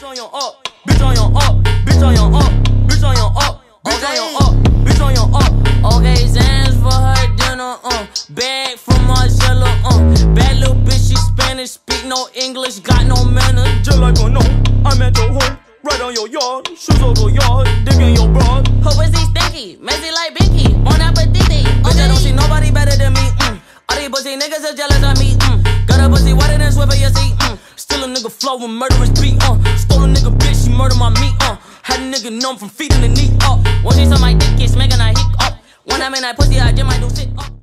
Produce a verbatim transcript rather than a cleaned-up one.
Bitch on your up, bitch on your up, bitch on your up, bitch on your up, bitch on your up, bitch on your up. Okay, Zans for her dinner, uh. Bag from Marcella, uh. Bad little bitch, she Spanish, speak no English, got no manners. Just like a no, I'm at your home, right on your yard, shoes over yard, digging your broad. Her pussy stinky, messy like Binky, bon appetit. Bitch, I don't see nobody better than me, mm. All these pussy niggas are jealous of me, mm. Got a pussy wetter than Swiffer, you see, mm. Still a nigga flow with murderous beat, uh. Stole a nigga bitch, she murdered my meat, uh. Had a nigga numb from feeding the knee up. When she saw my dick, it's making her hick up. When I'm in that pussy, I just might do sit up.